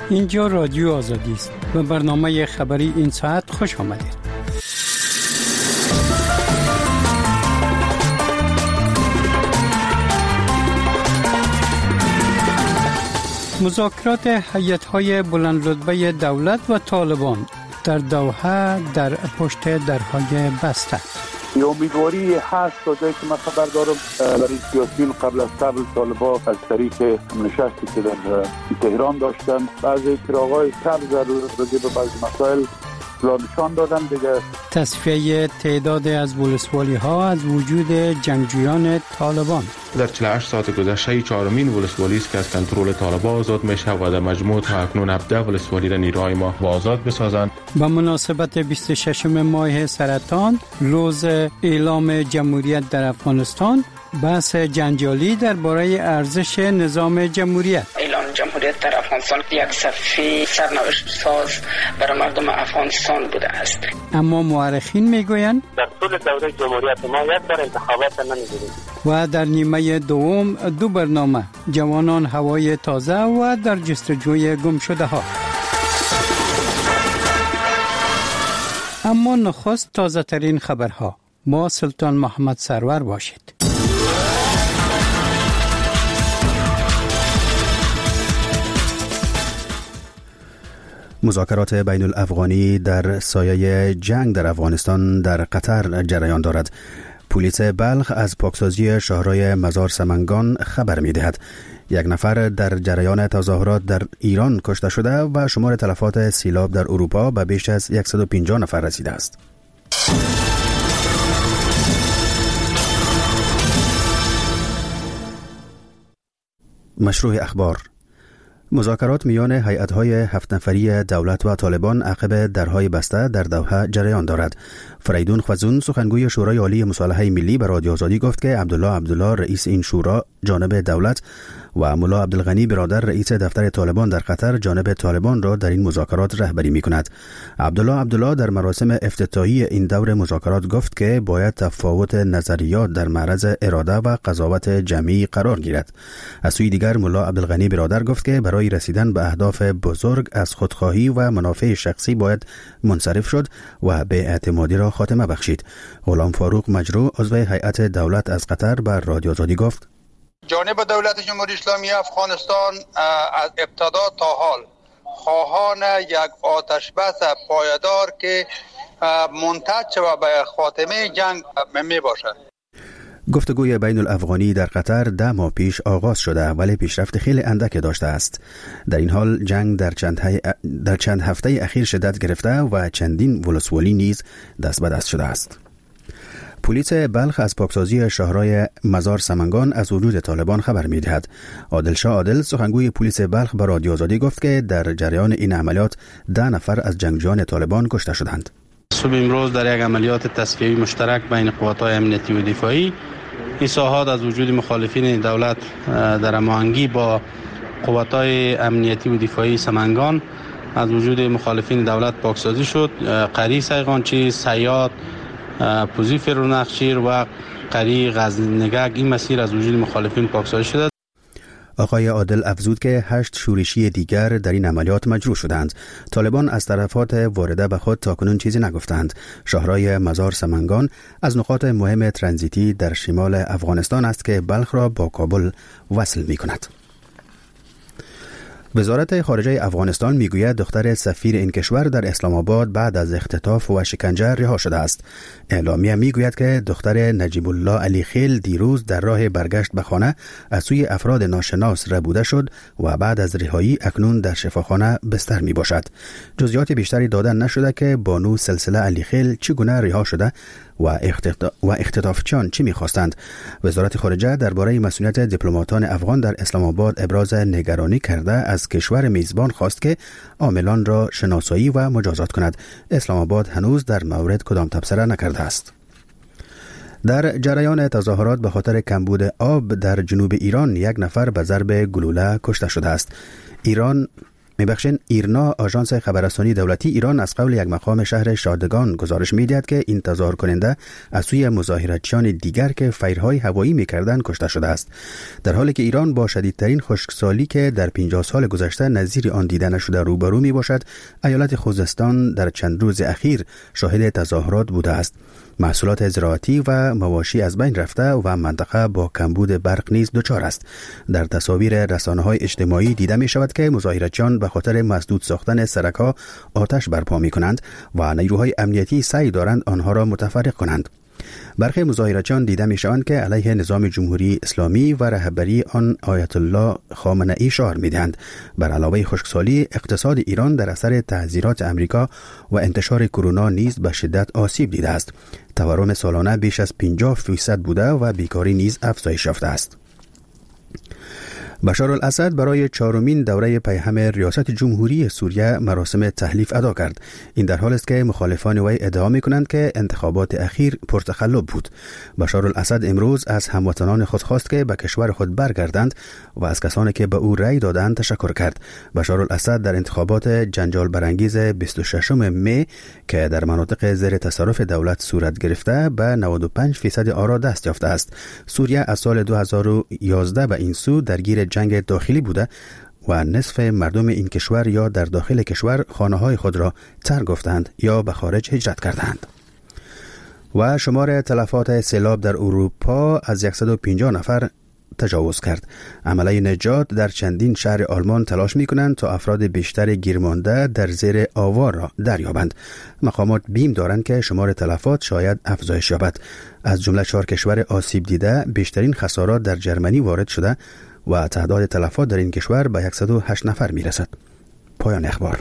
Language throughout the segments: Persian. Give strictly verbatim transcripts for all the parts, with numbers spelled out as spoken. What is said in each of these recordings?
اینجا رادیو آزادی است و برنامه خبری این ساعت خوش آمدید. مذاکرات هیئت‌های بلندرتبه دولت و طالبان در دوحه در پشت درهای بسته. یه امیدواری هست تا جایی که من خبر دارم برای سیاسیون قبل از قبل طالبان از طریق نشستی که در تهران داشتن بعضی چراغ‌های سبز راجع به بعضی مسائل نشان دادن دیگه. تصفیه تعداد از ولسوالی‌ها از وجود جنگجویان طالبان. در چهل و هشت ساعت گذشته چهارمین ولسوالی است که از کنترل طالبان آزاد میشه و در مجموع تا اکنون هفده ولسوالی را نیروهای ما آزاد بسازند. به مناسبت بیست و ششم ماه سرطان، روز اعلام جمهوریت در افغانستان، بحث جنجالی درباره ارزش نظام جمهوریت. اعلام جمهوریت در افغانستان یک صفحه سرنوشت ساز برای مردم افغانستان بوده است. اما مورخین میگویند در طول دوره جمهوریت ما یک بار انتخابات نمی‌دیدیم. و در نیمه دوم دو برنامه جوانان هوای تازه و در جستجوی گم شده ها. اما نخست تازه ترین خبرها. با سلطان محمد سرور باشید. مذاکرات بین الافغانی در سایه جنگ در افغانستان در قطر جریان دارد. پلیس بلخ از پاکسازی شهرهای مزار سمنگان خبر می دهد. یک نفر در جریان تظاهرات در ایران کشته شده و شمار تلفات سیلاب در اروپا به بیش از صد و پنجاه نفر رسیده است. مشروع اخبار. مذاکرات میان هیئت‌های هفت نفری دولت و طالبان عقب درهای بسته در دوحه جریان دارد. فریدون خوزون سخنگوی شورای عالی مصالحه ملی به رادیو آزادی گفت که عبدالله عبدالله رئیس این شورا جانب دولت و ملا عبدالغنی برادر رئیس دفتر طالبان در قطر جانب طالبان را در این مذاکرات رهبری می‌کند. عبدالله عبدالله در مراسم افتتاحی این دور مذاکرات گفت که باید تفاوت نظریات در معرض اراده و قضاوت جمعی قرار گیرد. از سوی دیگر ملا عبدالغنی برادر گفت که برای رسیدن به اهداف بزرگ از خودخواهی و منافع شخصی باید منصرف شد و به اعتمادی را خاتمه بخشید. غلام فاروق مجروح عضو هیئت دولت از قطر بر رادیو آزادی گفت جانب دولت جمهوری اسلامی افغانستان از ابتدا تا حال خواهان یک آتش بس پایدار که منتج و به خاتمه جنگ می باشد. گفتگوی بین الافغانی در قطر ده ماه پیش آغاز شده ولی پیشرفت خیلی اندک داشته است. در این حال جنگ در چند, های... در چند هفته اخیر شدت گرفته و چندین ولسوالی نیز دست به دست شده است. پلیس بلخ از پاکسازی شهرهای مزار سمنگان از وجود طالبان خبر می‌دهد. عادل شاه عادل سخنگوی پلیس بلخ به رادیو آزادی گفت که در جریان این عملیات ده نفر از جنگجویان طالبان کشته شدند. صبح امروز در یک عملیات تصفیه‌ای مشترک بین قوات‌های امنیتی و دفاعی اصلاحات از وجود مخالفین دولت در هماهنگی با قوات‌های امنیتی و دفاعی سمنگان از وجود مخالفین دولت پاکسازی شد. قری سیغانچی، سیاد، پوزی فرونخشیر و قری غزنگک این مسیر از وجود مخالفین پاکسازی شده. آقای عادل افزود که هشت شورشی دیگر در این عملیات مجروح شدند. طالبان از طرفات وارده به خود تاکنون چیزی نگفتند. شهرهای مزار سمنگان از نقاط مهم ترانزیتی در شمال افغانستان است که بلخ را با کابل وصل می کند. وزارت خارجه افغانستان میگوید دختر سفیر این کشور در اسلام آباد بعد از اختطاف و شکنجه رها شده است. اعلامیه میگوید که دختر نجیب الله علی خیل دیروز در راه برگشت به خانه از سوی افراد ناشناس ربوده شد و بعد از رهایی اکنون در شفاخانه بستر می باشد. جزئیات بیشتری داده نشده که بانو سلسله علی خیل چگونه رها شده و و اختطافچیان چی می‌خواستند. وزارت خارجه درباره مسئولیت دیپلماتان افغان در اسلام آباد ابراز نگرانی کرده از کشور میزبان خواست که عاملان را شناسایی و مجازات کند. اسلام آباد هنوز در مورد کدام تبصره نکرده است. در جریان تظاهرات به خاطر کمبود آب در جنوب ایران یک نفر به ضرب گلوله کشته شده است. ایران میبخشین ایرنا آژانس خبررسانی دولتی ایران از قول یک مقام شهر شادگان گزارش میدهد که این تظاهر کننده از سوی مظاهراتچیان دیگر که فیرهای هوایی میکردند کشته شده است، در حالی که ایران با شدیدترین خشکسالی که در پنجاه سال گذشته نظیر آن دیده نشده روبرو می باشد. ایالت خوزستان در چند روز اخیر شاهد تظاهرات بوده است. محصولات زراعتی و مواشی از بین رفته و منطقه با کمبود برق نیز دچار است. در تصاویر رسانه‌های اجتماعی دیده می شود که مظاهراتچیان به خاطر مسدود ساختن سرک‌ها آتش برپا می کنند و نیروهای امنیتی سعی دارند آنها را متفرق کنند. برخی مظاهراتچیان دیده می شوند که علیه نظام جمهوری اسلامی و رهبری آن آیت الله خامنه ای شعار می دهند. بر علاوه خشکسالی، اقتصاد ایران در اثر تحذیرات امریکا و انتشار کرونا نیز به شدت آسیب دیده است. تورم سالانه بیش از پنجاه فیصد بوده و بیکاری نیز افزایش یافته است. بشار الاسد برای چهارمین دوره پیهم ریاست جمهوری سوریه مراسم تحلیف ادا کرد. این در حال است که مخالفان وی ادعا می‌کنند که انتخابات اخیر پرتخلف بود. بشار الاسد امروز از هموطنان خود خواست که به کشور خود برگردند و از کسانی که به او رأی دادند تشکر کرد. بشار الاسد در انتخابات جنجال برانگیز بیست و ششم می که در مناطق زیر تصرف دولت صورت گرفته به نود و پنج درصد آرا دست یافته است. سوریه از سال دو هزار و یازده به این سو درگیر جنگ داخلی بوده و نصف مردم این کشور یا در داخل کشور خانه‌های خود را ترک گفتند یا به خارج هجرت کردند. و شمار تلفات سیلاب در اروپا از صد و پنجاه نفر تجاوز کرد. عمله نجات در چندین شهر آلمان تلاش می‌کنند تا افراد بیشتر گیرمانده در زیر آوار را دریابند. مقامات بیم دارند که شمار تلفات شاید افزایش یابد. از جمله چهار کشور آسیب دیده بیشترین خسارات در جرمنی وارد شده و تعداد تلفات در این کشور به صد و هشت نفر میرسد. پایان اخبار.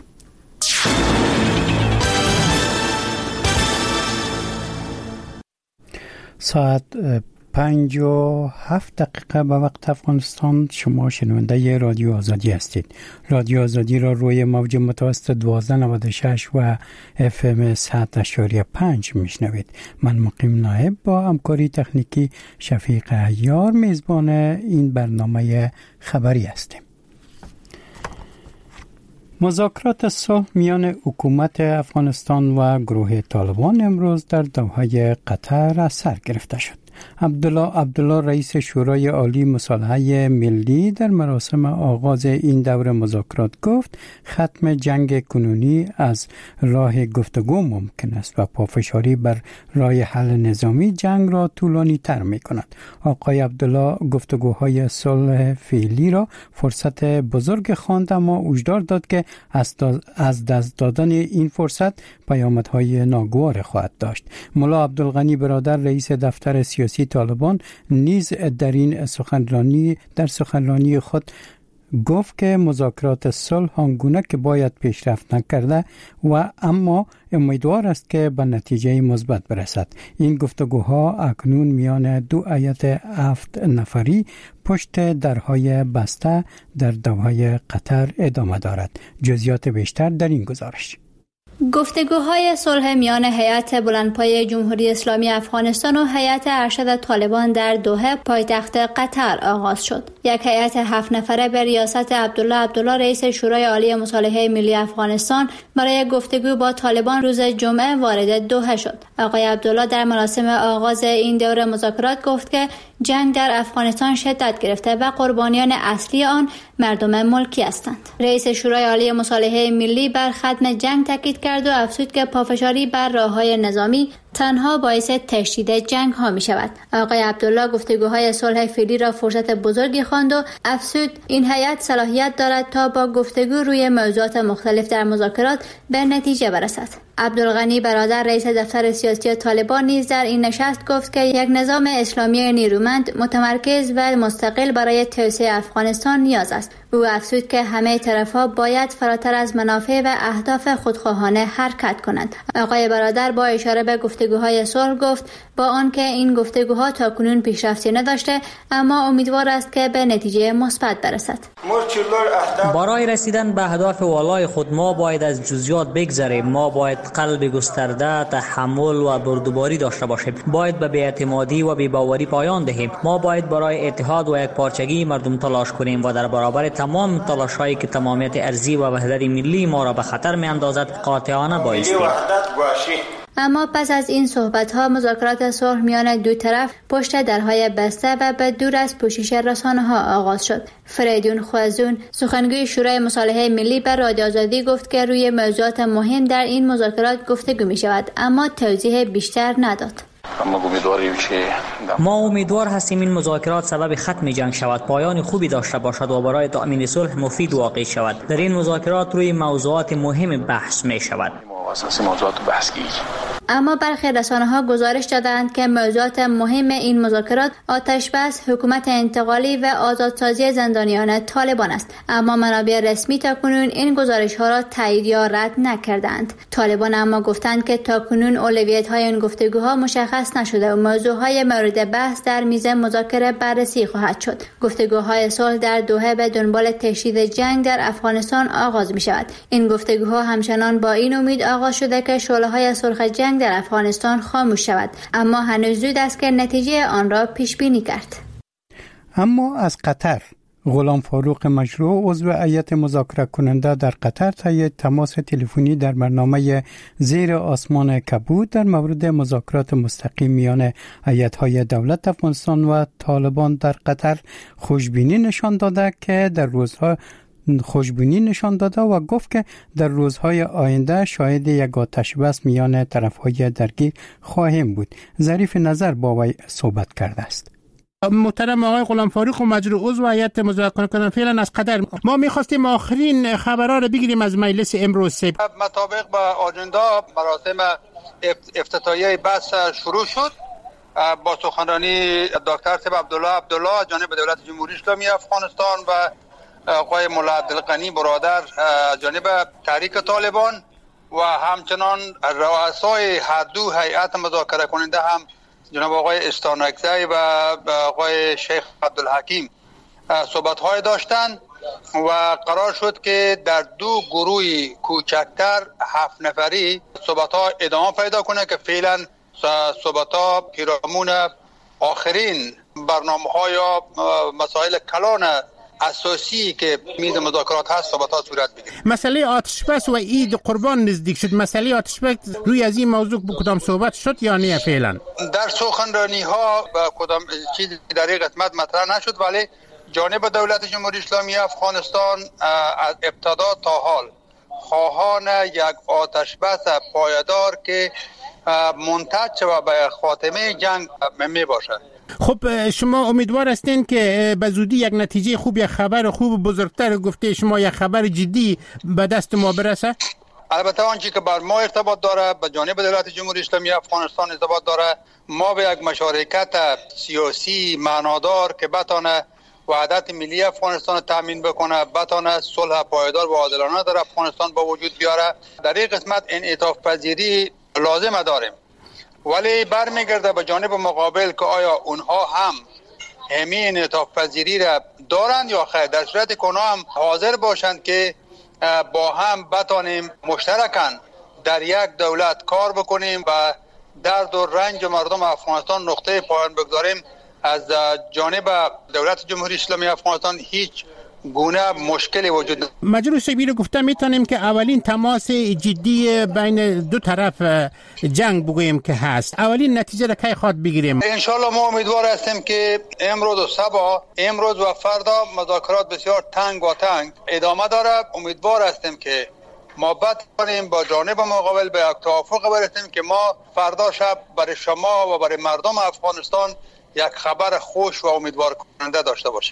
ساعت پنج و هفت دقیقه به وقت افغانستان. شما شنونده رادیو آزادی هستید. رادیو آزادی را روی موج متوسط دوازده نود و شش و اف ام صد اشاری پنج میشنوید. من مقیم نایب با همکاری تکنیکی شفیق عیار میزبان این برنامه خبری هستیم. مذاکرات صلح میان حکومت افغانستان و گروه طالبان امروز در دوحه قطر سر گرفته شد. عبدالله عبدالله رئیس شورای عالی مصالحه ملی در مراسم آغاز این دور مذاکرات گفت ختم جنگ کنونی از راه گفتگو ممکن است و پافشاری بر راه حل نظامی جنگ را طولانی تر می کند. آقای عبدالله گفتگوهای صلح فعلی را فرصت بزرگ خواند، اما هشدار داد که از دست دادن این فرصت پیامدهای ناگوار خواهد داشت. ملا عبدالغنی برادر رئیس دفتر سیاسی طالبان نیز در این سخنرانی در سخنرانی خود گفت که مذاکرات صلح آنگونه که باید پیشرفت نکرده و اما امیدوار است که به نتیجه مثبت برسد. این گفتگوها اکنون میان دو هیئت هفت نفری پشت درهای بسته در دوحه قطر ادامه دارد. جزئیات بیشتر در این گزارش. گفتگوهای صلح میان هیئت بلندپایه جمهوری اسلامی افغانستان و هیئت ارشد طالبان در دوحه پایتخت قطر آغاز شد. یک هیئت هفت نفره به ریاست عبدالله عبدالله رئیس شورای عالی مصالحه ملی افغانستان برای گفتگو با طالبان روز جمعه وارد دوحه شد. آقای عبدالله در مراسم آغاز این دوره مذاکرات گفت که جنگ در افغانستان شدت گرفته و قربانیان اصلی آن مردم ملکی هستند. رئیس شورای عالی مصالحه ملی بر ختم جنگ تاکید کرد و افزود که پافشاری بر راه‌های نظامی تنها باعث تشدید جنگ ها می شود. آقای عبدالله گفتگوهای صلح فعلی را فرصت بزرگی خواند و افزود این هیئت صلاحیت دارد تا با گفتگو روی موضوعات مختلف در مذاکرات به نتیجه برسد. عبدالغنی برادر رئیس دفتر سیاسی طالبان نیز در این نشست گفت که یک نظام اسلامی نیرومند، متمرکز و مستقل برای توسعه افغانستان نیاز است. او افزود که همه طرف‌ها باید فراتر از منافع و اهداف خودخواهانه حرکت کنند. آقای برادر با اشاره به گفتگو گفتگوهای صلح گفت با آنکه این گفتگوها تاکنون پیشرفتی نداشته اما امیدوار است که به نتیجه مثبت برسد. برای رسیدن به اهداف والای خود ما باید از جزئیات بگذریم. ما باید قلب گسترده، تحمل و بردباری داشته باشیم. باید به بی‌اعتمادی و بی‌باوری پایان دهیم. ما باید برای اتحاد و یکپارچگی مردم تلاش کنیم و در برابر تمام تلاش‌هایی که تمامیت ارضی و وحدت ملی ما را به خطر می‌اندازد قاطعانه بایستیم. اما پس از این صحبت‌ها مذاکرات صلح میان دو طرف پشت درهای بسته و به دور از پوشش رسانه‌ها آغاز شد. فریدون خوازون سخنگوی شورای مصالحه ملی به رادیو آزادی گفت که روی موضوعات مهم در این مذاکرات گفتگو می‌شود اما توضیح بیشتر نداد. ما امیدوار هستیم این مذاکرات سبب ختم جنگ شود، پایان خوبی داشته باشد و برای تأمین صلح مفید واقع شود. در این مذاکرات روی موضوعات مهم بحث می شود. اما برخی رسانه‌ها گزارش دادند که موضوعات مهم این مذاکرات آتش بس، حکومت انتقالی و آزادسازی زندانیان طالبان است. اما منابع رسمی تاکنون این گزارش‌ها را تایید یا رد نکردند. طالبان اما گفتند که تاکنون اولویت‌های این گفتگوها مشخص نشده و موضوعهای مورد بحث در میز مذاکره بررسی خواهد شد. گفتگوهای صلح در دوحه به دنبال تشدید جنگ در افغانستان آغاز می‌شود. این گفتگوها همچنان با این امید آغاز شده که شعله‌های سرخ جنگ در افغانستان خاموش شود، اما هنوز زود است که نتیجه آن را پیش بینی کرد. اما از قطر غلام فاروق مشروع عضو هیئت مذاکره کننده در قطر طی تماس تلفنی در برنامه زیر آسمان کبود در مورد مذاکرات مستقیم میان هیئت‌های دولت افغانستان و طالبان در قطر خوشبینی نشان داده که در روزها خوشبینی نشان داده و گفت که در روزهای آینده شاهد یک آتش بس میان طرفهای درگیر خواهیم بود. ظریف نظر با وی صحبت کرده است. محترم آقای غلام فاروق مجروح عضو هیئت مذاکره کننده فعلا از قطر، ما می‌خواستیم آخرین خبرها رو بگیریم از مجلس امروز. مطابق با آجنده مراسم افتتاحیه بحث شروع شد با سخنرانی دکتر صاحب عبدالله عبدالله جانب دولت جمهوری اسلامی افغانستان و آقای مولا عبدالغنی برادر جانب تحریک طالبان و همچنان رؤسای هر دو هیئت مذاکره کننده هم جناب آقای استانکزی و آقای شیخ عبدالحکیم صحبت‌های داشتند و قرار شد که در دو گروه کوچکتر هفت نفری صحبت‌ها ادامه پیدا کنه که فعلا صحبت‌ها پیرامون آخرین برنامه‌ها یا مسائل کلان اساسی که میز مذاکرات هست صحبت‌ها صورت بگیره. مسئله آتش بس و عید قربان نزدیک شد. مسئله آتش بس روی از این موضوع کدام صحبت شد یا نه فعلا؟ در سخنرانی‌ها کدام چیزی در این قسمت مطرح نشد، ولی جانب دولت جمهوری اسلامی افغانستان از ابتدا تا حال خواهان یک آتش بس پایدار که منتج و به خاتمه جنگ می باشد. خب شما امیدوار هستین که به زودی یک نتیجه خوب، یک خبر خوب بزرگتر گفته شما، یک خبر جدی به دست ما برسه؟ البته آنچه که بر ما ارتباط داره به جانب دولت جمهوری اسلامی افغانستان ارتباط داره، ما به یک مشارکت سیاسی معنادار که بتانه وحدت ملی افغانستان تامین بکنه، بتانه صلح پایدار و عادلانه در افغانستان با وجود بیاره، در این قسمت انعطاف پذیری لازم داریم. ولی برمیگرده به جانب مقابل که آیا اونها هم همین انعطاف پذیری را دارند یا خیر، در صورت که اونها هم حاضر باشند که با هم بتانیم مشترکاً در یک دولت کار بکنیم و درد و رنج مردم افغانستان نقطه پایان بگذاریم، از جانب دولت جمهوری اسلامی افغانستان هیچ گونه مشکلی وجود ندارد. مجروح شبیر گفته میتونیم که اولین تماس جدی بین دو طرف جنگ بگوییم که هست. اولین نتیجه را کی خواهد بگیریم؟ انشالله ما امیدوار هستیم که امروز و صبح، امروز و فردا مذاکرات بسیار تنگ و تنگ ادامه داره. امیدوار هستیم که ما بتوانیم با جانب مقابل به یک توافق برسیم که ما فردا شب برای شما و برای مردم افغانستان یک خبر خوش و امیدوار کننده داشته باشیم.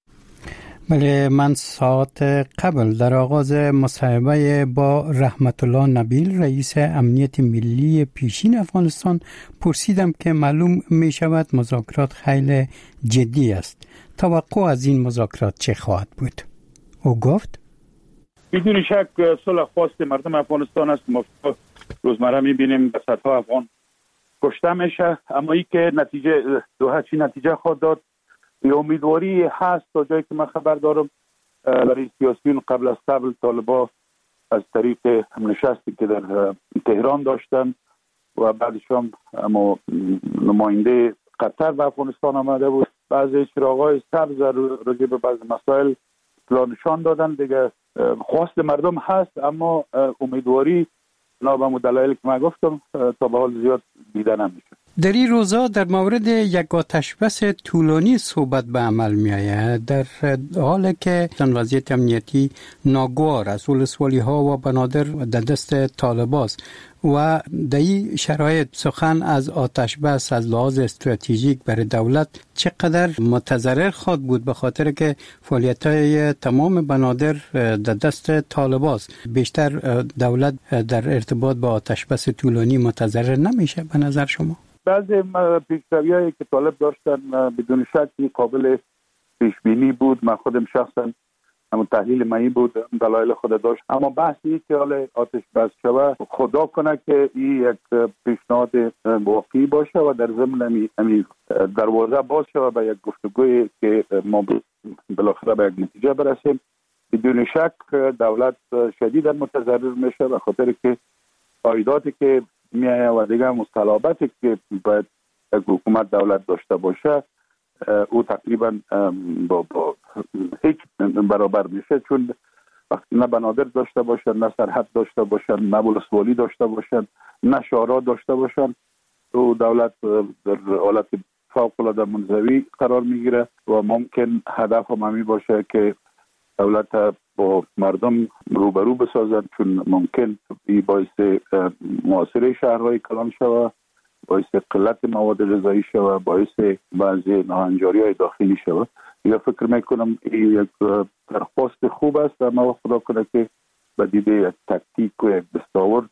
بله، من ساعت قبل در آغاز مصاحبه با رحمت الله نبیل رئیس امنیت ملی پیشین افغانستان پرسیدم که معلوم می شود مذاکرات خیلی جدی است. توقع از این مذاکرات چه خواهد بود؟ او گفت بدون شک صلح خواست مردم افغانستان است. ما روزمره می بینیم به صدها افغان کشته میشه. اما ای که نتیجه دوحه چی نتیجه خواهد داد، یه امیدواری هست تا جایی که من خبر دارم برای سیاسیون قبل از قبل طالبان از طریق نشستی که در تهران داشتن و بعدش هم اما نماینده قطر به افغانستان آمده بود، بعضی چراغای سبز راجع به بعض مسائل اطلاع نشان دادن. دیگه خواست مردم هست، اما امیدواری نه به دلایلی که من گفتم تا به حال زیاد دیده نمیشه. در این روزا در مورد یک آتش بس طولانی صحبت به عمل می آید، در حالی که وضعیت امنیتی ناگوار از ولسوالی ها و بنادر در دست طالباست و در این شرایط سخن از آتش بس از لحاظ استراتژیک برای دولت چقدر متضرر خواهد بود، به خاطر که فعالیت های تمام بنادر در دست طالباست. بیشتر دولت در ارتباط با آتش بس طولانی متضرر نمیشه به نظر شما؟ بعضی پیش‌روی‌هایی که طالب داشتن بدون شک قابل پیش بینی بود. من خودم شخصا همون تحلیل من بود، دلایل خود داشت، اما بحثی که حال آتش بس شود خدا کنه که این یک پیشنهاد واقعی باشه و در ضمن امی دروازه باز شود به یک گفتگوی که ما بالاخره به یک نتیجه برسیم. بدون شک دولت شدیدا متضرر میشه به خاطر که عایداتی که میایه و دیگه مصطلباتی که باید یک حکومت دولت داشته باشه او تقریبا با, با هیچ برابر میشه، چون وقتی نه بنادر داشته باشن، نه سرحد داشته باشن، نه ولسوالی داشته باشن، نه شورا داشته باشن، او دولت در حالت فوق العاده منزوی قرار میگیره و ممکن هدف هم همی باشه که دولت با مردم روبرو بسازن، چون ممکن این باعث محاصره شهرهای کلان شود، باعث قلت مواد غذایی شود، باعث بعضی ناهنجاری های داخلی شود. یا فکر میکنم این یک درخواست خوب است، اما خدا کنه که به دیده یک تکتیک و یک دستاورد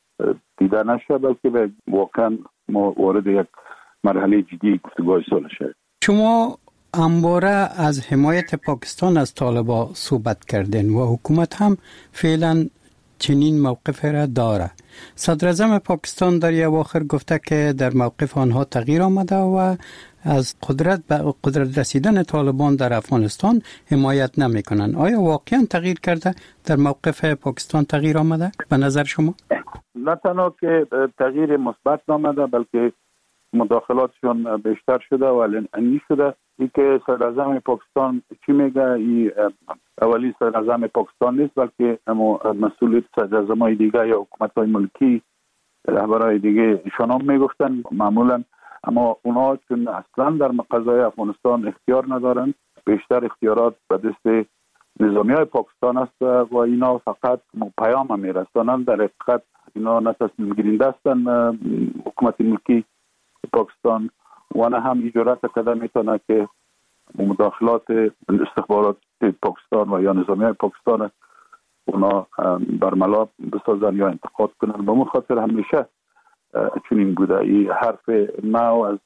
دیده نشه، بلکه واقعا ما وارد یک مرحله جدی گفتگوهای صلح شد. شما همواره از حمایت پاکستان از طالبان صحبت کردین و حکومت هم فعلا چنین موقف را داره. صدر اعظم پاکستان در اواخر گفته که در موقف آنها تغییر آمده و از قدرت به قدرت رسیدن طالبان در افغانستان حمایت نمی کنند. آیا واقعا تغییر کرده؟ در موقف پاکستان تغییر آمده به نظر شما؟ نه تنها که تغییر مثبت آمده، بلکه مداخلاتشون بیشتر شده و علنی شده. ای که صدر اعظم پاکستان چی میگه، ای اولی صدر اعظم پاکستان نیست، بلکه اما مسئول صدر اعظم‌های دیگه یا حکومت‌های ملکی، رهبرای دیگه ایشان هم میگفتن معمولا، اما اونا چون اصلا در قضای افغانستان اختیار ندارن، بیشتر اختیارات به دست نظامی‌های پاکستان است و اینا فقط پیام میرسانن. در حقیقت اینا نه تصمیم گیرنده هستن حکومت ملکی پاکستان و نه هم اجازه کده میتونه که مداخلات استخبارات پاکستان و یا نظامی‌های پاکستان اونا برملا بسازن یا انتقاد کنن. به اون خاطر همیشه چنین بوده. این حرف نو از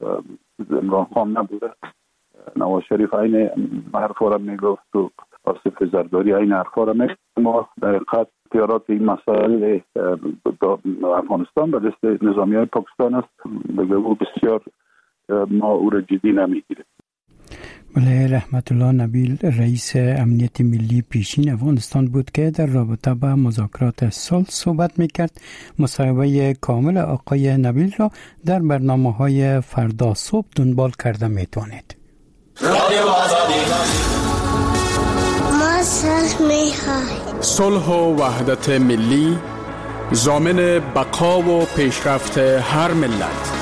عمران خان نبوده. نواز شریف این حرفا را میگفت و آصف زرداری این حرفا را میگفت. ما در حقیقت اختیارات این مسائل افغانستان به دست نظامی‌های پاکستان است. بگو بسیار ما او را جدی نمیگیره. بله، رحمت الله نبیل رئیس امنیت ملی پیشین افغانستان بود که در رابطه با مذاکرات صلح صحبت میکرد. مصاحبه کامل آقای نبیل را در برنامه‌های فردا صبح دنبال کرده میتونید. ما صلح میخوایم. صلح و وحدت ملی ضامن بقا و پیشرفت هر ملت.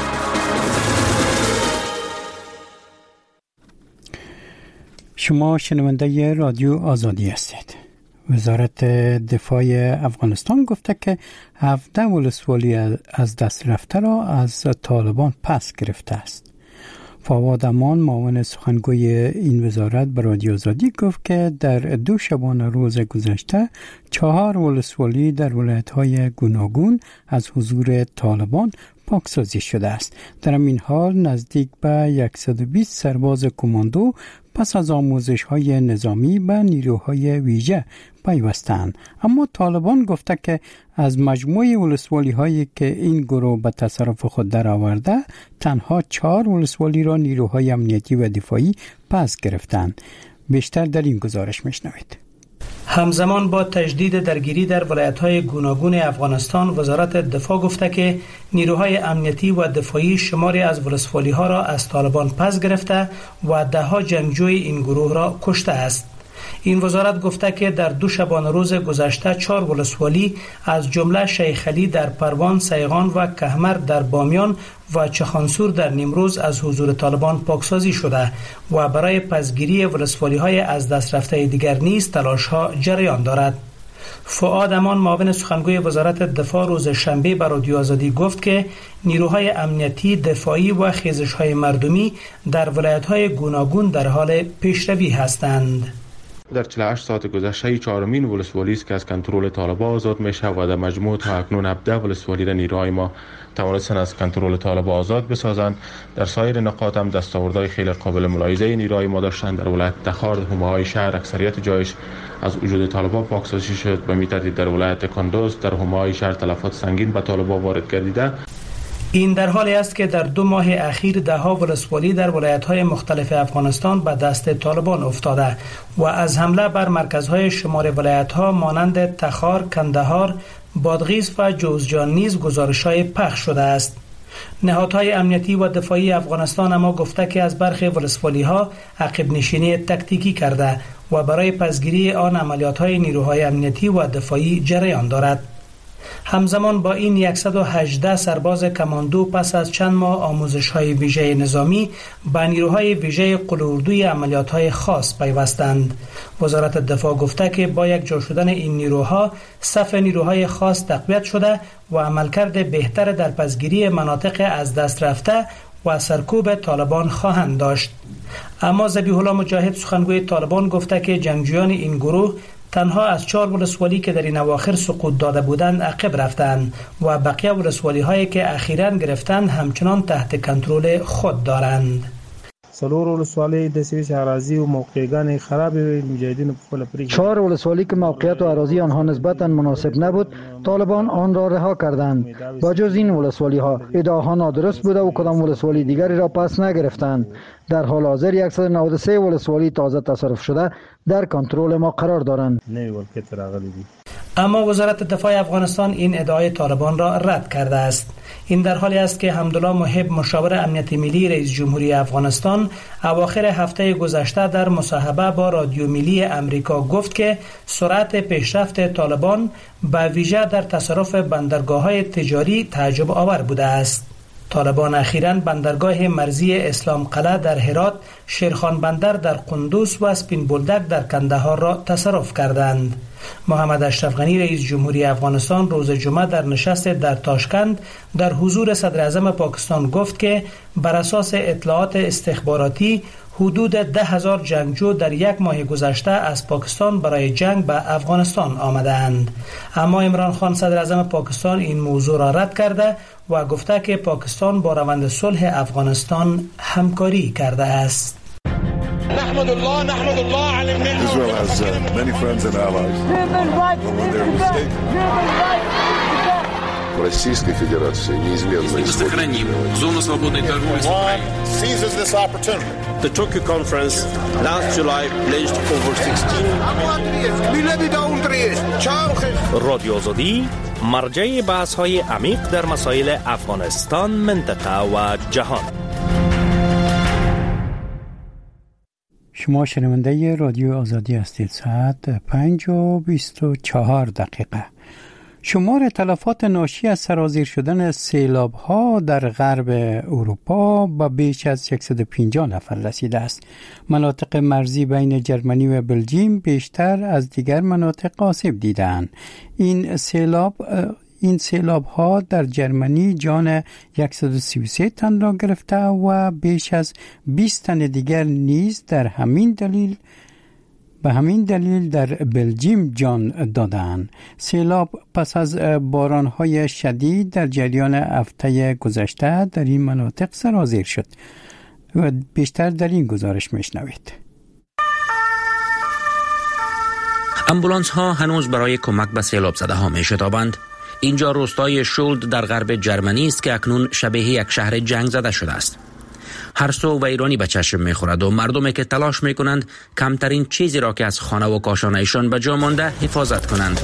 شما شنونده رادیو آزادی هستید. وزارت دفاع افغانستان گفته که هفده ولسوالی از دست رفته را از طالبان پس گرفته است. فواد امان معاون سخنگوی این وزارت به رادیو آزادی گفت که در دو شبانه روز گذشته چهار ولسوالی در ولایت‌های گوناگون از حضور طالبان پاکسازی شده است. در این حال نزدیک به صد و بیست سرباز کماندو پس از آموزش های نظامی به نیروهای ویژه پیوستند. اما طالبان گفته که از مجموع ولسوالی هایی که این گروه به تصرف خود در آورده تنها چهار ولسوالی را نیروهای امنیتی و دفاعی پس گرفتند. بیشتر در این گزارش میشنوید. همزمان با تجدید درگیری در ولایت‌های گوناگون افغانستان، وزارت دفاع گفته که نیروهای امنیتی و دفاعی شماری از ولسوالی‌ها را از طالبان پس گرفته و ده‌ها جنگجوی این گروه را کشته است. این وزارت گفته که در دو شبانه روز گذشته چهار ولسوالی از جمله شیخ علی در پروان، سیغان و کهمر در بامیان و چخانسور در نیمروز از حضور طالبان پاکسازی شده و برای پسگیری ولسوالی‌های از دست رفته دیگر نیز تلاش‌ها جریان دارد. فؤاد امان، معاون سخنگوی وزارت دفاع، روز شنبه به رادیو آزادی گفت که نیروهای امنیتی، دفاعی و خیزش‌های مردمی در ولایت‌های گوناگون در حال پیشروی هستند. در چهل و هشت ساعت گذشته چهارمین ولسوالی است که از کنترل طالبان آزاد میشه و در مجموع تا اکنون هفده ولسوالی را نیروهای ما توانستند از کنترل طالبان آزاد بسازند. در سایر نقاط هم دستاوردهای خیلی قابل ملاحظه نیروهای ما داشتند. در ولایت تخار، حومه‌های شهر اکثریت جایش از وجود طالبان پاکسازی شد. به می ترتیب در ولایت کندوز در حومه‌های شهر تلفات سنگین به طالبان وارد گردیده. این در حالی است که در دو ماه اخیر ده‌ها ولسوالی در ولایت‌های مختلف افغانستان به دست طالبان افتاده و از حمله بر مرکزهای شمار ولایت‌ها مانند تخار، کندهار، بادغیس و جوزجان نیز گزارش‌های پخش شده است. نهادهای امنیتی و دفاعی افغانستان اما گفته که از برخی ولسوالی‌ها عقب نشینی تکتیکی کرده و برای پسگیری آن عملیات‌های نیروهای امنیتی و دفاعی جریان دارد. همزمان با این صد و هجده سرباز کماندو پس از چند ماه آموزش‌های ویژه نظامی به نیروهای ویژه قلوردوی عملیات‌های خاص پیوستند. وزارت دفاع گفته که با یک جا شدن این نیروها صف نیروهای خاص تقویت شده و عملکرد بهتر در پسگیری مناطق از دست رفته و سرکوب طالبان خواهند داشت. اما ذبیح الله مجاهد، سخنگوی طالبان، گفته که جنگجویان این گروه تنها از چهار ولسوالی که در این اواخر سقوط داده بودند عقب رفتند و بقیه ولسوالی هایی که اخیراً گرفتند همچنان تحت کنترل خود دارند. سلور ولسوالی د سویس اراضی و موقعیت‌های خراب مجاهدین خپل پری چهار ولسوالی که موقعیت و اراضی آنها نسبتاً مناسب نبود، طالبان آن را رها کردند. با جز این ولسوالی ها ادعاها نادرست بوده و کدام ولسوالی دیگری را پس نگرفتند. در حال حاضر صد و نود و سه ولسوالی تازه تصرف شده در کنترل ما قرار دارند. اما وزارت دفاع افغانستان این ادعای طالبان را رد کرده است. این در حالی است که حمدالله محب، مشاور امنیت ملی رئیس جمهوری افغانستان، اواخر هفته گذشته در مصاحبه با رادیو ملی امریکا گفت که سرعت پیشرفت طالبان به ویژه در تصرف بندرگاه‌های تجاری تعجب آور بوده است. طالبان اخیراً بندرگاه مرزی اسلام قلعه در هرات، شیرخان بندر در قندوز و اسپین بولدک در کندهار را تصرف کردند. محمد اشرف غنی، رئیس جمهوری افغانستان، روز جمعه در نشست در تاشکند در حضور صدر اعظم پاکستان گفت که بر اساس اطلاعات استخباراتی حدود ده هزار جنگجو در یک ماه گذشته از پاکستان برای جنگ به افغانستان آمدند. اما عمران خان، صدر اعظم پاکستان، این موضوع را رد کرده و گفته که پاکستان با روند صلح افغانستان همکاری کرده است. نحمد الله نحمد الله على النعمة. Israel has uh, many friends and allies. Российской Федерации неизменно сохраним зону свободной торговли с Украиной. Seizes this opportunity. The Tokyo conference last July pledged over sixteen رادیو آزادی مرجع بحث‌های عمیق در مسائل افغانستان، منطقه و جهان. شما شنونده رادیو آزادی هستید. ساعت پنج و بیست و چهار دقیقه. شمار تلفات ناشی از سرازیر شدن سیلاب‌ها در غرب اروپا به بیش از صد و پنجاه نفر رسیده است. مناطق مرزی بین جرمنی و بلژیم بیشتر از دیگر مناطق آسیب دیدند. این سیلاب این سیلاب ها در جرمنی جان صد و سی و سه تن را گرفته و بیش از بیست تن دیگر نیز در همین دلیل به همین دلیل در بلژیم جان دادند. سیلاب پس از باران‌های شدید در جریان هفته گذشته در این مناطق سرازیر شد و بیشتر در این گزارش میشنوید. امبولانس ها هنوز برای کمک به سیلاب زده ها می شتابند. اینجا روستای شولد در غرب جرمنی است که اکنون شبیه یک شهر جنگ زده شده است. هر سو ویرانی به چشم می خورد و مردمی که تلاش می کنند کمترین چیزی را که از خانه و کاشانه‌شان به جا مانده حفاظت کنند.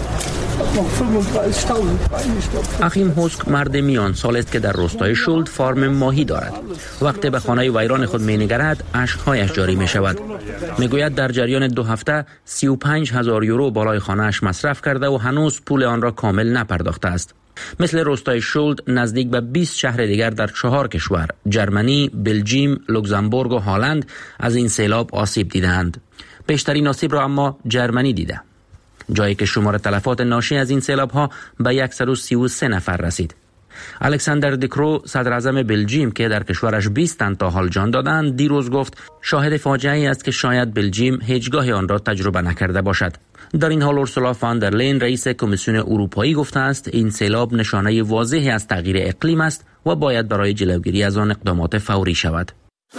اخیم هوسک مرد میان سال است که در روستای شولد فارم ماهی دارد. وقتی به خانه ویران خود می نگرد اشک‌هایش جاری می شود. می گوید در جریان دو هفته سی و پنج هزار یورو بالای خانه‌اش مصرف کرده و هنوز پول آن را کامل نپرداخته است. مثل روستای شولد نزدیک به بیست شهر دیگر در چهار کشور جرمنی، بلژیم، لوکزامبورگ و هلند از این سیلاب آسیب دیدند. بیشترین آسیب را اما جرمنی دیده، جایی که شمار تلفات ناشی از این سیلاب ها به صد و سی و سه نفر رسید. الکساندر دیکرو صدر اعظم بلژیم که در کشورش بیست تن تا حال جان دادند دیروز گفت شاهد فاجعه‌ای است که شاید بلژیم هیچگاه آن را تجربه نکرده باشد. در این حال اورسولا فان در لین رئیس کمیسیون اروپایی گفته است این سیلاب نشانه واضحی از تغییر اقلیم است و باید برای جلوگیری از آن اقدامات فوری شود.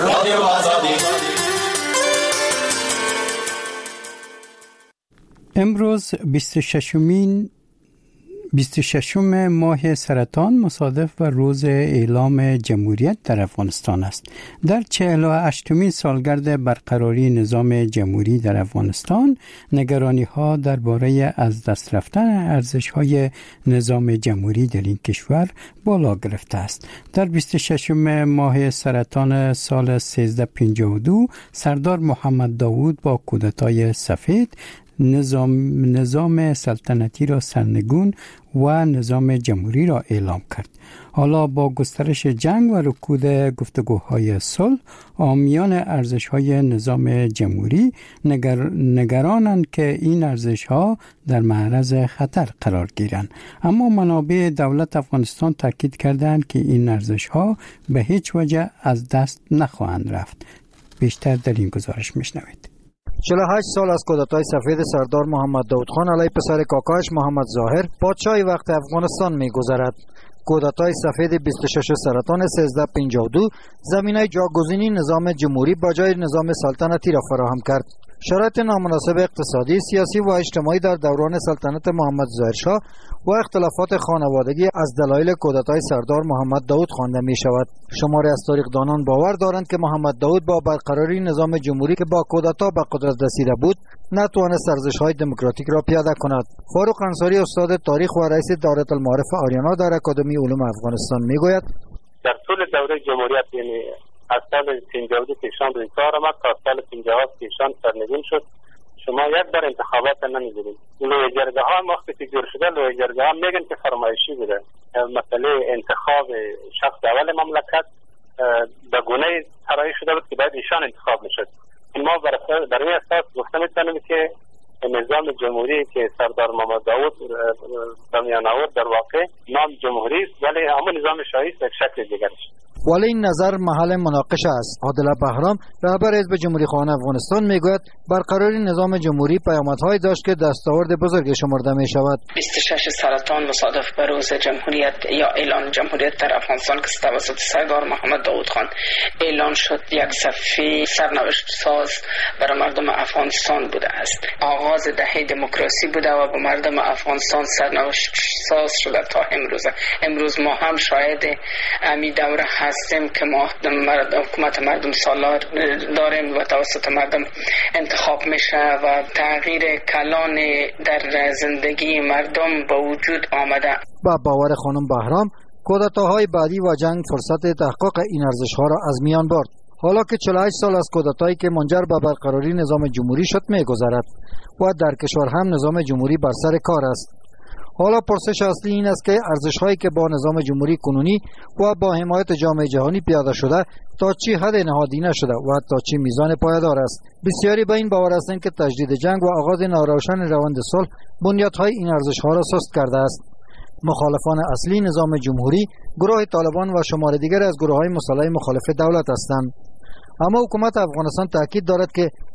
امروز بیست و ششمین بیست و ششم ماه سرطان مصادف و روز اعلام جمهوریت در افغانستان است. در چهل و هشتمین سالگرد برقراری نظام جمهوری در افغانستان، نگرانی ها درباره از دست رفتن ارزش های نظام جمهوری در این کشور بالا گرفته است. در بیست و ششم ماه سرطان سال سیزده پنجاه و دو سردار محمد داوود با کودتای سفید نظام نظام سلطنتی را سرنگون و نظام جمهوری را اعلام کرد. حالا با گسترش جنگ و رکود گفتگوهای صلح، حامیان ارزش‌های نظام جمهوری نگر... نگرانند که این ارزش‌ها در معرض خطر قرار گیرند. اما منابع دولت افغانستان تاکید کردند که این ارزش‌ها به هیچ وجه از دست نخواهند رفت. بیشتر در این گزارش میشنوید. چهل و هشت سال از کودتای سفید سردار محمد داود خان علیه پسر کاکایش محمد ظاهر پادشاهی وقت افغانستان می‌گذرد. کودتای سفید بیست و شش سرطان سیزده پنجاه و دو زمینه جاگزینی نظام جمهوری با جای نظام سلطنتی را فراهم کرد. شرایط نامناسب اقتصادی، سیاسی و اجتماعی در دوران سلطنت محمد ظاهر شاه و اختلافات خانوادگی از دلایل کودتای سردار محمد داود خوانده می شود. شماری از تاریخ‌دانان باور دارند که محمد داود با برقراری نظام جمهوری که با کودتا به قدرت رسیده بود نتوانست ارزش‌های دموکراتیک را پیاده کند. فاروق انصاری استاد تاریخ و رئیس دارالمعارف آریانا در اکادمی علوم افغانستان میگوید در طول دوره جمهوریت یعنی از سال پنجاه و دو که ایشان روی کار آمد تا سال پنجاه و هفت که ایشان سرنگون شد، شما یک بار انتخابات نمی‌دید. لوی جرگه ها وقتی که جور شده لوی جرگه ها میگن که فرمایشی بوده. مسئله انتخاب شخص اول مملکت به گونه طراحی شده بود که باید ایشان انتخاب میشد. ما برای اساس گفته میتونیم که نظام جمهوری که سردار محمد داود به میان آورد در واقع نام جمهوری است، ولی اما نظام شاهی است یک شکل دیگر است. ولی این نظر محل مناقشه است. عادل بهرام رهبر حزب جمهوری خواهان افغانستان میگوید برقراری نظام جمهوری پیامدهایی داشت که دستاورد بزرگی شمرده می شود. بیست و شش سرطان مصادف به روز جمهوریت یا اعلان جمهوریت در افغانستان که توسط سردار محمد داود خان اعلان شد، یک صفحه سرنوشت ساز برای مردم افغانستان بوده است. آغاز دهه دموکراسی بوده و به مردم افغانستان سرنوشت ساز شده تا امروز. امروز ما هم شاهد امی دوره هستیم که ما حکومت مردم سالار داریم و توسط مردم انتخاب میشه و تغییر کلان در زندگی مردم به وجود آمده. با باور خانم بهرام کودتاهای بعدی و جنگ فرصت تحقق این ارزش‌ها را از میان برد. حالا که چهل و هشت سال از کودتایی که منجر به برقراری نظام جمهوری شد می‌گذرد و در کشور هم نظام جمهوری بر سر کار است. حالا پرسش اصلی این است که ارزش‌هایی که با نظام جمهوری کنونی و با حمایت جامعه جهانی پیاده شده تا چی حد نهادی نشده و تا چی میزان پایدار است. بسیاری به این باور هستند که تجدید جنگ و آغاز ناروشن روند صلح بنیادهای این ارزش‌ها را سست کرده است. مخالفان اصلی نظام جمهوری گروه طالبان و شمار دیگر از گروه‌های مسلح مخالف دولت هستند. اما حکومت افغانستان تاکید دارد که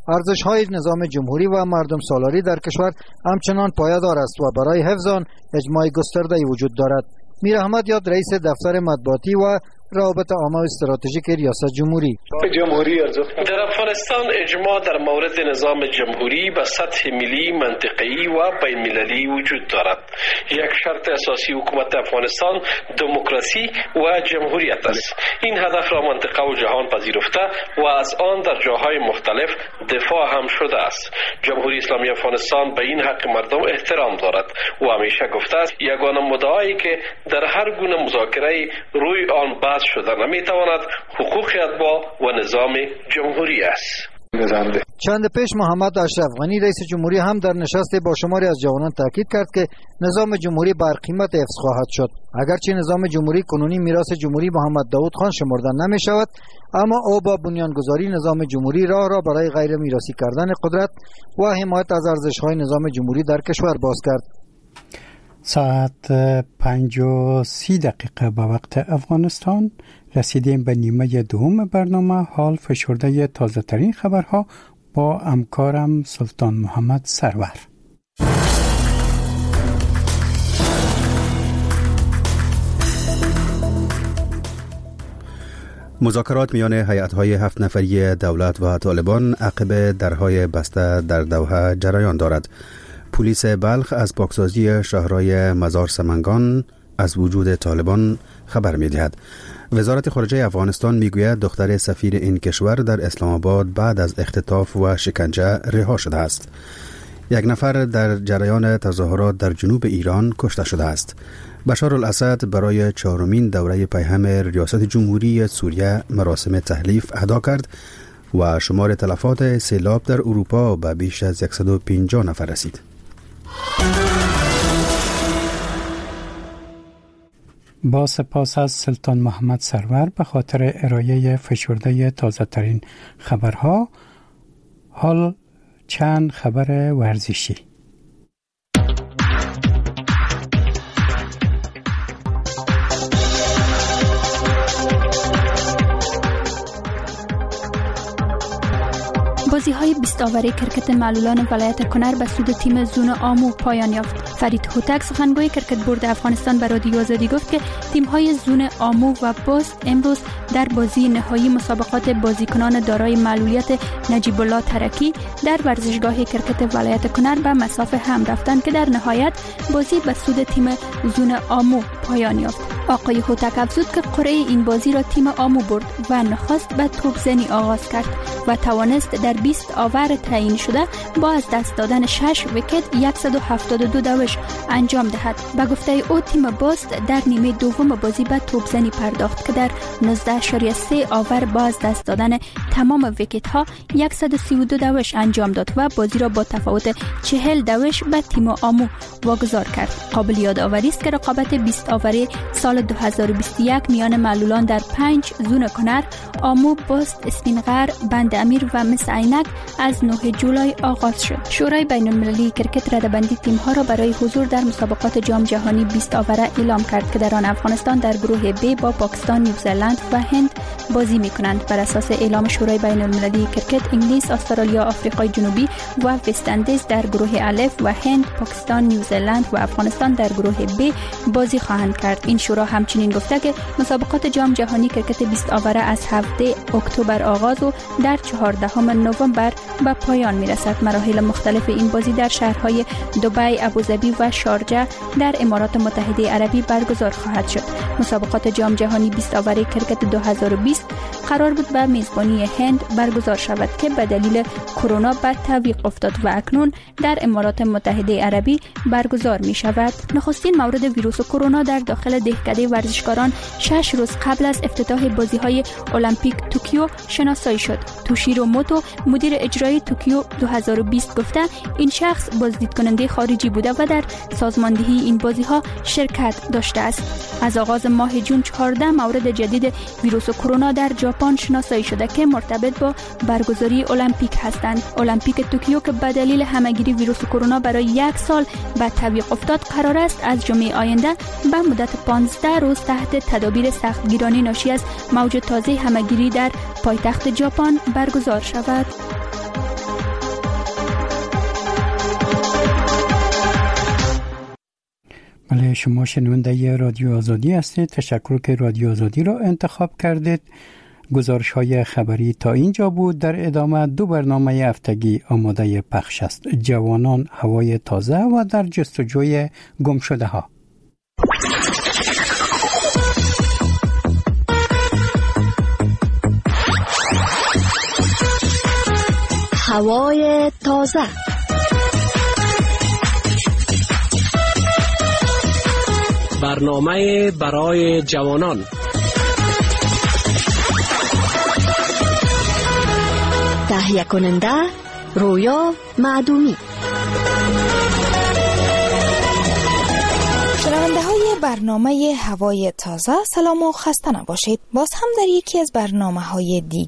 ارزش‌های نظام جمهوری و مردم سالاری در کشور همچنان پایدار است و برای حفظ آن اجماع گسترده‌ای وجود دارد. میر احمد یاد رئیس دفتر مطبوعاتی و روابط عامه و استراتژیک ریاست جمهوری جمهوری در افغانستان اجماع در مورد نظام جمهوری به سطح ملی، منطقه‌ای و بین‌المللی وجود دارد. یک شرط اساسی حکومت افغانستان دموکراسی و جمهوریت است. این هدف را منطقه و جهان پذیرفته و از آن در جاهای مختلف دفاع هم شده است. جمهوری اسلامی افغانستان به این حق مردم احترام دارد و همیشه گفته است یگانه مدعایی که در هر گونه مذاکره روی آن بحث شده نمیتواند حقوق اتباع و نظام جمهوری است. چند پیش محمد اشرف غنی رئیس جمهوری هم در نشست با شماری از جوانان تاکید کرد که نظام جمهوری بر قیمت حفظ خواهد شد. اگرچه نظام جمهوری کنونی میراث جمهوری محمد داود خان شمرده نمی شود، اما او با بنیانگذاری نظام جمهوری راه را برای غیر میراثی کردن قدرت و حمایت از ارزش‌های نظام جمهوری در کشور باز کرد. ساعت پنج و سی دقیقه به وقت افغانستان رسیدیم به نیمه دوم برنامه. حال فشرده تازه ترین خبرها با همکارم سلطان محمد سرور. مذاکرات میان هیئت‌های هفت نفری دولت و طالبان عقب درهای بسته در دوحه جریان دارد. پلیس بلخ از پاکسازی شهرهای مزار سمنگان از وجود طالبان خبر می‌دهد. وزارت خارجه افغانستان میگوید دختر سفیر این کشور در اسلام آباد بعد از اختطاف و شکنجه رها شده است. یک نفر در جریان تظاهرات در جنوب ایران کشته شده است. بشار الاسد برای چهارمین دوره پیهم ریاست جمهوری سوریه مراسم تحلیف ادا کرد و شمار تلفات سیلاب در اروپا به بیش از صد و پنجاه نفر رسید. با سپاس از سلطان محمد سرور به خاطر ارائه فشرده تازه ترین خبرها. حال چند خبر ورزشی. بازی های بیست آوره کرکت معلولان ولایت کنر به سود تیم زون آمو پایان یافت. فرید هوتک سخنگوی کرکت بورد افغانستان به رادیو آزادی گفت که تیم های زون آمو و باست امروز در بازی نهایی مسابقات بازیکنان دارای معلولیت نجیب الله ترکی در ورزشگاه کرکت ولایت کنر به مسافه هم رفتند که در نهایت بازی به سود تیم زون آمو پایان یافت. آقای هوتک افزود که قرعه این بازی را تیم آمو برد و نخست به توپزنی آغاز کرد و توانست در بیست آور تعیین شده با از دست دادن شش ویکت صد و هفتاد و دو دوش انجام دهد. به گفته او تیم باست در نیمه دوم بازی به توپزنی پرداخت که در نوزده اشاریه سه آور با از دست دادن تمام ویکت ها صد و سی و دو دوش انجام داد و بازی را با تفاوت چهل دوش به تیم آمو واگذار کرد. قابل یادآوری است که رقابت بیست آوره سال دو هزار و بیست و یک میان معلولان در پنج زون کنر، آمو، باست، اسپینغر، بند امیر و مس عینک از نه جولای آغاز شد. شورای بین المللی کرکت رده‌بندی تیم‌ها را برای حضور در مسابقات جام جهانی بیست آوره اعلام کرد که در آن افغانستان در گروه ب با پاکستان، نیوزلند و هند بازی می‌کنند. بر اساس اعلام شورای بین المللی کرکت، انگلیس، استرالیا، آفریقای جنوبی و وست اندیز در گروه الف و هند، پاکستان، نیوزلند و افغانستان در گروه ب بازی خواهند کرد. این شورا همچنین گفته که مسابقات جام جهانی کرکت بیست آوره از هفده اکتبر آغاز و در چهاردهم نوامبر به پایان میرسد. مراحل مختلف این بازی در شهرهای دبی، ابوظبی و شارجه در امارات متحده عربی برگزار خواهد شد. مسابقات جام جهانی بیست آوره کرکت دو هزار و بیست قرار بود به میزبانی هند برگزار شود که به دلیل کرونا به تعویق افتاد و اکنون در امارات متحده عربی برگزار می شود. نخستین مورد ویروس کرونا در داخل دهکده ورزشکاران شش روز قبل از افتتاح بازی‌های المپیک توکیو شناسایی شد. توشیرو موتو مدیر اجرایی توکیو دو هزار و بیست گفته این شخص بازدید کننده خارجی بوده و در سازماندهی این بازی‌ها شرکت داشته است. از آغاز ماه جون چهارده مورد جدید ویروس کرونا در ژاپن شناسایی شده که مرتبط با برگزاری المپیک هستند. المپیک توکیو که به دلیل همهگیری ویروس کرونا برای یک سال به تعویق افتاد قرار است از جمعه آینده به مدت پانزده روز تحت تدابیر سختگیرانه ناشی از موج تازه همهگیری در پایتخت ژاپن برگزار شود. بله، شما شنونده رادیو آزادی هستید. تشکر که رادیو آزادی را انتخاب کردید. گزارش های خبری تا اینجا بود. در ادامه دو برنامه هفتگی آماده پخش است: جوانان، هوای تازه و در جستجوی گم شده ها. هوای تازه. برنامه برای جوانان. تهیه کننده رویا معدومی. شنونده های برنامه هوای تازه، سلام و خسته نباشید. باز هم در یکی از برنامه های دیگه